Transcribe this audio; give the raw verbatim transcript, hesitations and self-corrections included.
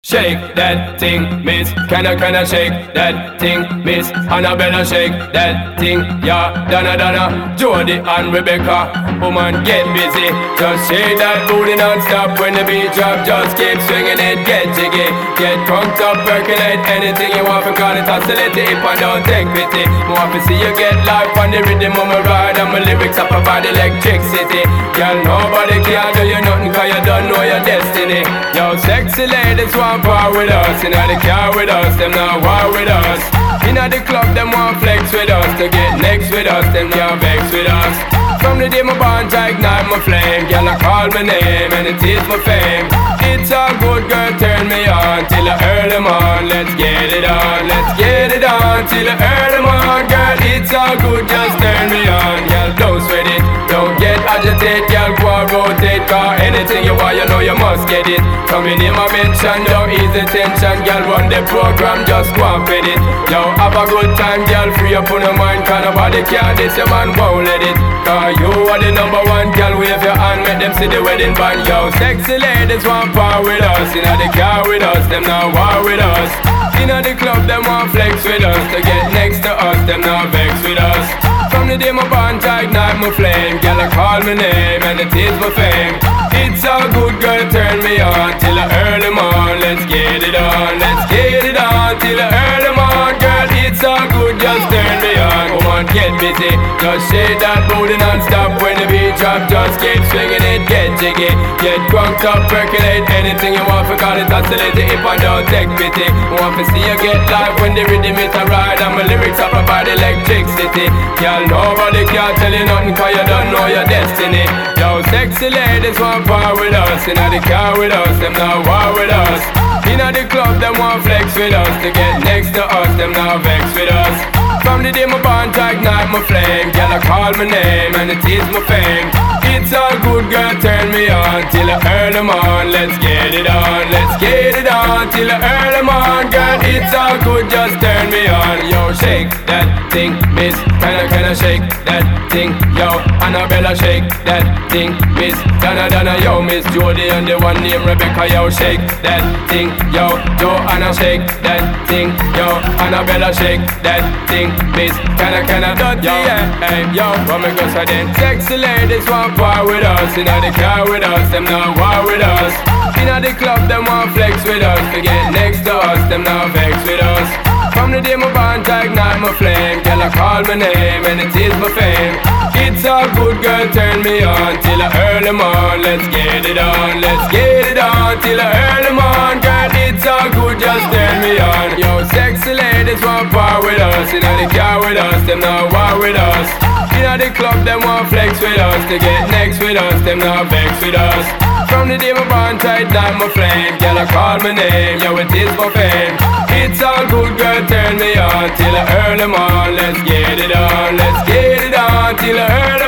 Shake that thing, miss. Kinda, kinda shake that thing, miss. Annabella, shake that thing, yeah. Donna, Donna, Jody and Rebecca. Woman, get busy. Just shake that booty non-stop. When the beat drop, just keep swinging it. Get jiggy, get crunked up, percolate. Anything you want, for call it oscillate. If I don't take pity, more to see you get life on the rhythm of my ride. And my lyrics up about electricity. Girl, nobody can do you nothing, cause you don't know your destiny. Yo, sexy ladies want part with us. Inna the car with us, them not war with us. Inna the club, them want flex with us. To get next with us, them can't vex with us. From the day my bond, I ignite my flame. Girl, I call my name and it is my fame. It's a good girl, turn me on till I earn them on. Let's get it on, let's get it on till I earn them on. Girl, it's all good, just turn me on. Girl, don't sweat it, don't get agitated. Girl, go and rotate, cause anything you want, you know you must get it. Coming in my mention, don't ease the tension. Girl, run the program, just go and fit it. Yo, have a good time, girl, free up on your mind. Cause nobody can this, your man won't let it. Cause you are the number one, girl, wave your hand, make them see the wedding band. Yo, sexy ladies want part with us. Inna the car with us, them not war with us. Inna the club, them want flex with us. To get next to us, them not vex with us. From the day my bond, I ignite my flame. Girl, I call my name and it is my fame. It's all good, girl, turn me on till I earn them on. Let's get it on, let's get it on till I earn them on. Girl, it's all good, just turn me on. Come on, get busy, just shake that booty non-stop. When the beat drop, just keep swinging it. Get jiggy, get crunked up, percolate. Anything you want, for call it oscillate. If I don't take pity, want to see you get live when the rhythm is a ride. And my lyrics up about electricity. Girl, nobody can tell you nothing, cause you don't know your destiny. Yo, sexy ladies want part with us. Inna the car with us, them not war with us. Inna the club, them want flex with us. To get next to us, them not vex with us. From the day my bond, I ignite my flame. Girl, I call my name and it is my fame. It's all good, girl, turn me on till I earn them on. Let's get it on, let's get it on till I earn them on. Girl, it's all good, just turn me on. Yo, shake that thing, miss. Kinda, kinda shake that thing, yo. Annabella, shake that thing, miss. Donna, Donna, yo, Miss Jody and the one named Rebecca, yo. Shake that thing, yo. Joanna, shake that thing, yo. Annabella, shake that thing, miss. Kinda, kinda dirty, yeah. Hey, yo, what me go say then? Sexy ladies want part with us. Inna the car with us, them not war with us. Inna the club, them want flex with us. To get next to us, them not vex with us. From the day my bond, I ignite my flame. Girl, I call my name and it is my fame. It's all good, girl, turn me on till I earn them on. Let's get it on, let's get it on till I earn them on. Girl, it's all good, just turn me on. Yo, sexy ladies want part with us. Inna the car with us, them not war with us. Inna the club, them want flex with us. To get next with us, them not vex with us. From the day my bond, I ignite my flame. Girl, I call my name, yo, it is my fame. It's all good, girl, turn me on till I earn them on. Let's get it on, let's get it on till I earn